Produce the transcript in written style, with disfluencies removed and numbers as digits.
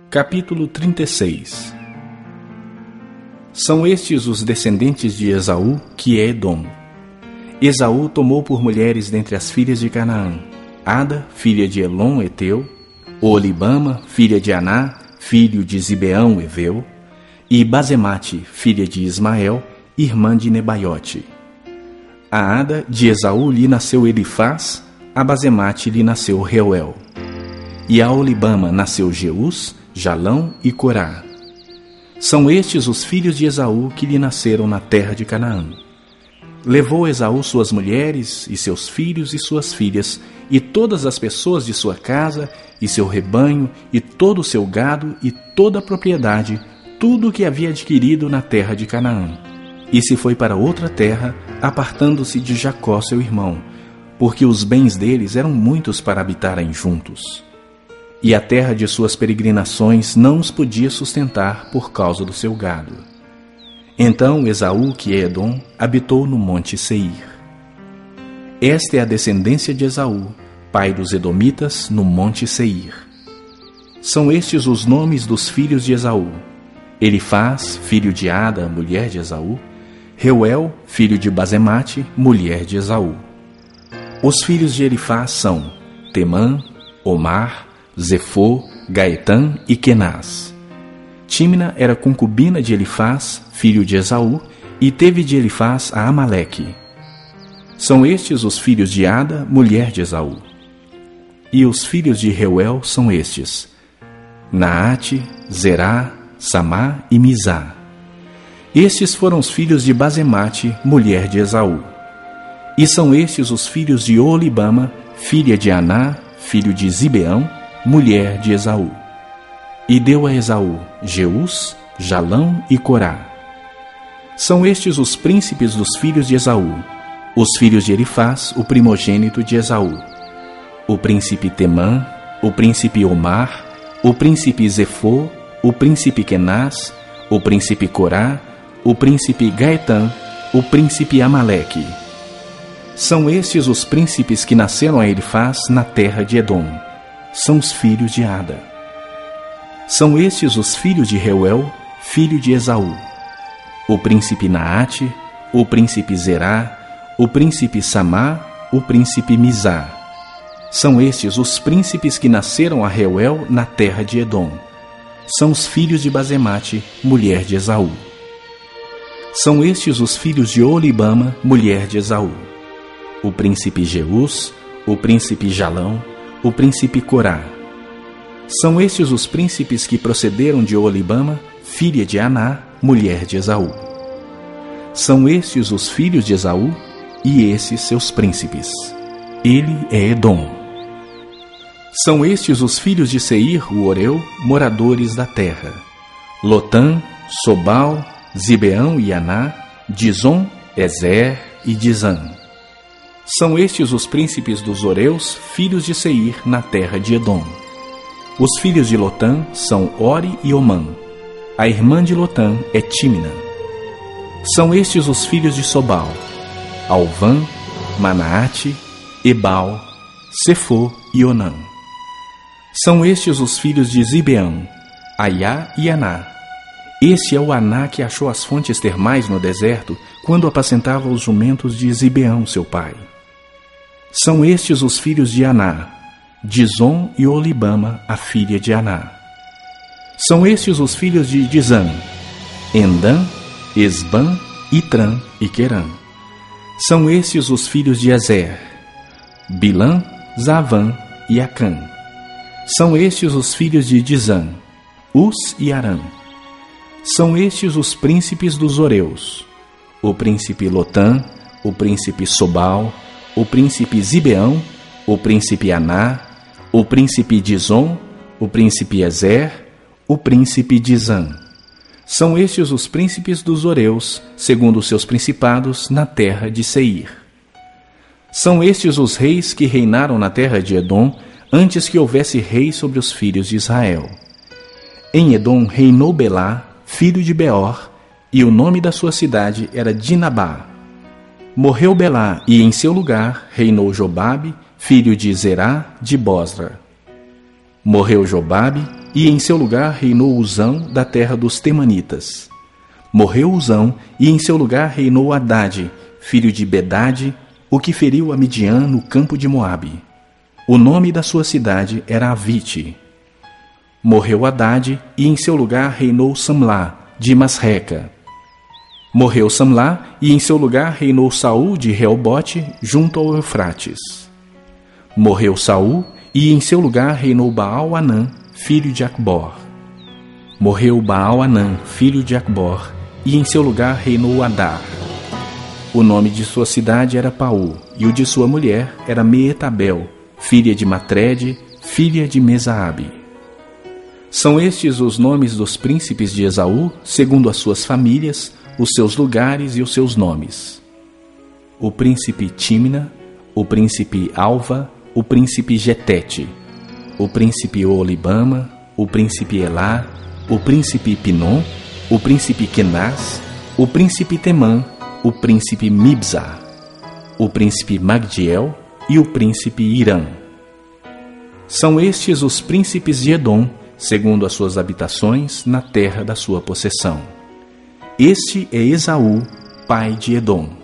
Capítulo 36. São estes os descendentes de Esaú, que é Edom. Esaú tomou por mulheres dentre as filhas de Canaã Ada, filha de Elon, Eteu, Oholibama, filha de Aná, filho de Zibeão, Eveu, e Basemate, filha de Ismael, irmã de Nebaiote. A Ada de Esaú lhe nasceu Elifaz, a Basemate lhe nasceu Reuel. E a Oholibama nasceu Jeus, Jalão e Corá. São estes os filhos de Esaú que lhe nasceram na terra de Canaã. Levou Esaú suas mulheres, e seus filhos e suas filhas, e todas as pessoas de sua casa, e seu rebanho, e todo o seu gado, e toda a propriedade, tudo o que havia adquirido na terra de Canaã. E se foi para outra terra, apartando-se de Jacó seu irmão, porque os bens deles eram muitos para habitarem juntos. E a terra de suas peregrinações não os podia sustentar por causa do seu gado. Então Esaú, que é Edom, habitou no monte Seir. Esta é a descendência de Esaú, pai dos Edomitas, no monte Seir. São estes os nomes dos filhos de Esaú: Elifaz, filho de Ada, mulher de Esaú; Reuel, filho de Basemate, mulher de Esaú. Os filhos de Elifaz são Temã, Omar, Zefô, Gaetã e Kenaz. Tímna era concubina de Elifaz, filho de Esaú, e teve de Elifaz a Amaleque. São estes os filhos de Ada, mulher de Esaú. E os filhos de Reuel são estes: Naate, Zerá, Samá e Mizá. Estes foram os filhos de Basemate, mulher de Esaú. E são estes os filhos de Oholibama, filha de Aná, filho de Zibeão, mulher de Esaú. E deu a Esaú Jeus, Jalão e Corá. São estes os príncipes dos filhos de Esaú: os filhos de Elifaz, o primogênito de Esaú: o príncipe Temã, o príncipe Omar, o príncipe Zefô, o príncipe Kenaz, o príncipe Corá, o príncipe Gaetã, o príncipe Amaleque. São estes os príncipes que nasceram a Elifaz na terra de Edom. São os filhos de Ada. São estes os filhos de Reuel, filho de Esaú: o príncipe Naate, o príncipe Zerá, o príncipe Samá, o príncipe Mizá. São estes os príncipes que nasceram a Reuel na terra de Edom. São os filhos de Basemate, mulher de Esaú. São estes os filhos de Oholibama, mulher de Esaú: o príncipe Jeus, o príncipe Jalão, o príncipe Corá. São estes os príncipes que procederam de Oholibama, filha de Aná, mulher de Esaú. São estes os filhos de Esaú, e esses seus príncipes. Ele é Edom. São estes os filhos de Seir, o Oreu, moradores da terra: Lotã, Sobal, Zibeão e Aná, Dizon, Ezer e Dizã. São estes os príncipes dos Oreus, filhos de Seir, na terra de Edom. Os filhos de Lotã são Ori e Omã. A irmã de Lotã é Tímna. São estes os filhos de Sobal: Alvã, Manaate, Ebal, Sefô e Onã. São estes os filhos de Zibeão: Aiá e Aná. Este é o Aná que achou as fontes termais no deserto, quando apacentava os jumentos de Zibeão, seu pai. São estes os filhos de Aná: Dizon e Oholibama, a filha de Aná. São estes os filhos de Dizã: Endã, Esbã, Itrã e Querã. São estes os filhos de Ezer: Bilã, Zavã e Acã. São estes os filhos de Dizã: Us e Arã. São estes os príncipes dos Oreus: o príncipe Lotã, o príncipe Sobal, o príncipe Zibeão, o príncipe Aná, o príncipe Dizon, o príncipe Ezer, o príncipe Dizã. São estes os príncipes dos Oreus, segundo os seus principados, na terra de Seir. São estes os reis que reinaram na terra de Edom, antes que houvesse rei sobre os filhos de Israel. Em Edom reinou Belá, filho de Beor, e o nome da sua cidade era Dinabá. Morreu Belá, e em seu lugar reinou Jobabe, filho de Zerá de Bosra. Morreu Jobabe, e em seu lugar reinou Uzão da terra dos Temanitas. Morreu Uzão, e em seu lugar reinou Hadade, filho de Bedade, o que feriu a Midian no campo de Moabe. O nome da sua cidade era Avite. Morreu Hadade, e em seu lugar reinou Samlá, de Masreca. Morreu Samlá, e em seu lugar reinou Saul de Reobote, junto ao Eufrates. Morreu Saul, e em seu lugar reinou Baal-Anã, filho de Acbor. Morreu Baal-Anã, filho de Acbor, e em seu lugar reinou Adar. O nome de sua cidade era Paú, e o de sua mulher era Meetabel, filha de Matrede, filha de Mesaabe. São estes os nomes dos príncipes de Esaú, segundo as suas famílias, os seus lugares e os seus nomes: o príncipe Tímna, o príncipe Alva, o príncipe Getete, o príncipe Olibama, o príncipe Elá, o príncipe Pinom, o príncipe Kenaz, o príncipe Temã, o príncipe Mibzar, o príncipe Magdiel e o príncipe Irã. São estes os príncipes de Edom, segundo as suas habitações, na terra da sua possessão. Este é Esaú, pai de Edom.